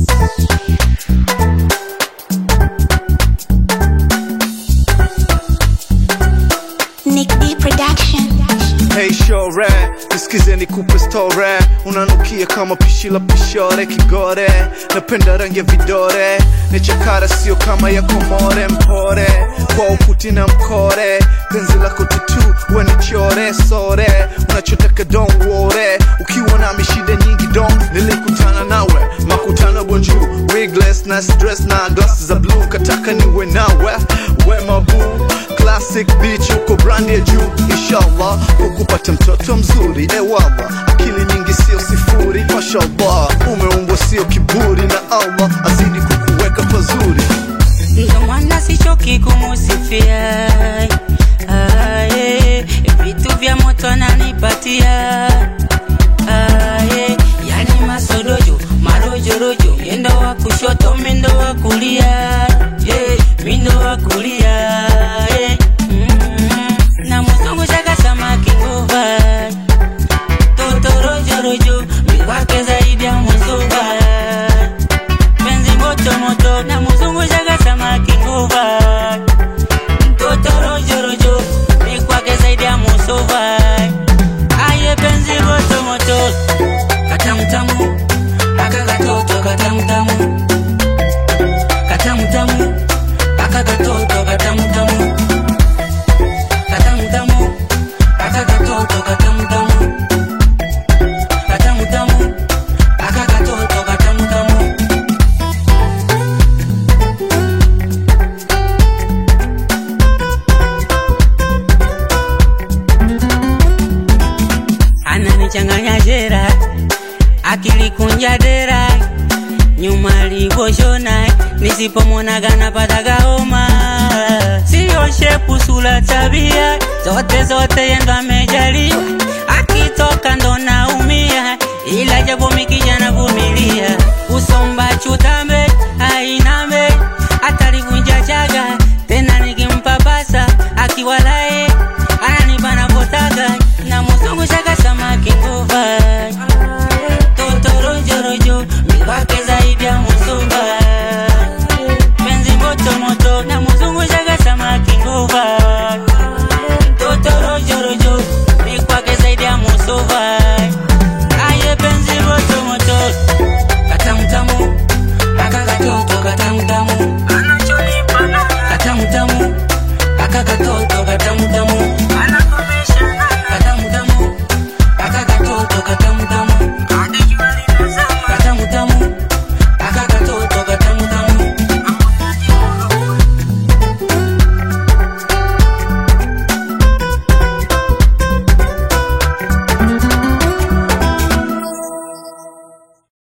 Nick D Production. Hey shore, nisikize nikupe story. Unanukia kama pishi la pishore Kigore, napenda rangi ya vidore. Nechakara sio kama ya Komore. Mpore, kwa ukuti na mkore. Penzi lako tutu, wanichore sore. Unachotaka don't worry. Ukiwa na mishida nyingi don't. Nilikutana nawe, makutana bonjour. Wigless na stress na glasses za blue. Kataka niwe nawe, we mabu. Classic beach uko brandi ya juu. Inshallah ukupata mtoto mzuri. Ewala akili nyingi sio sifuri. Mashallah umeumbwa sio kiburi. Na Allah azidi kukuweka pazuri. Ndo maana sichoki kumusifia. Vitu vya moto ananipatia. Yani masodojo, marojorojo. Yendo wa kushoto, mindo wa kulia. Mindo wa kulia. Na muzungu shaka samaki nguva. Totorojo rojo, miwake zaidi ya muzunga. Penzi moto moto, na muzungu shaka samaki nguva. Totorojo rojo, miwake zaidi ya muzunga. Aye penzi moto moto, katamutamu. Aka katoto katamutamu. Katamutamu, aka katoto katamutamu. Katamutamu, aka katoto katamutamu. Katamutamu, aka katoto katamutamu. Ananichanganya jera, akili kunja dera. Nyuma livoshona, nisipomona gana pataga homa. Sio shepu sula tabia, zote yendo amejaliwa. Akitoka ndo naumia, ila japo mikijana